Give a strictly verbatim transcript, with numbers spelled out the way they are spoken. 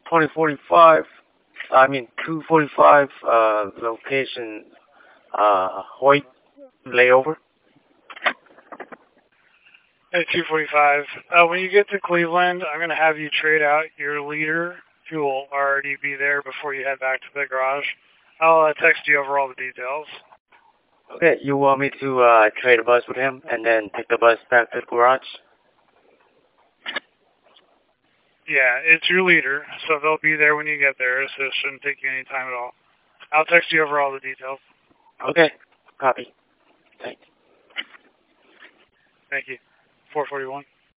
twenty forty-five, I mean two forty-five, uh, location, uh, Hoyt layover. At two forty-five. Uh, when you get to Cleveland, I'm going to have you trade out your leader, who will already be there before you head back to the garage. I'll uh, text you over all the details. Okay, you want me to uh, trade a bus with him and then take the bus back to the garage? Yeah, it's your leader, so they'll be there when you get there, so it shouldn't take you any time at all. I'll text you over all the details. Okay, copy. Thanks. Thank you. four forty-one.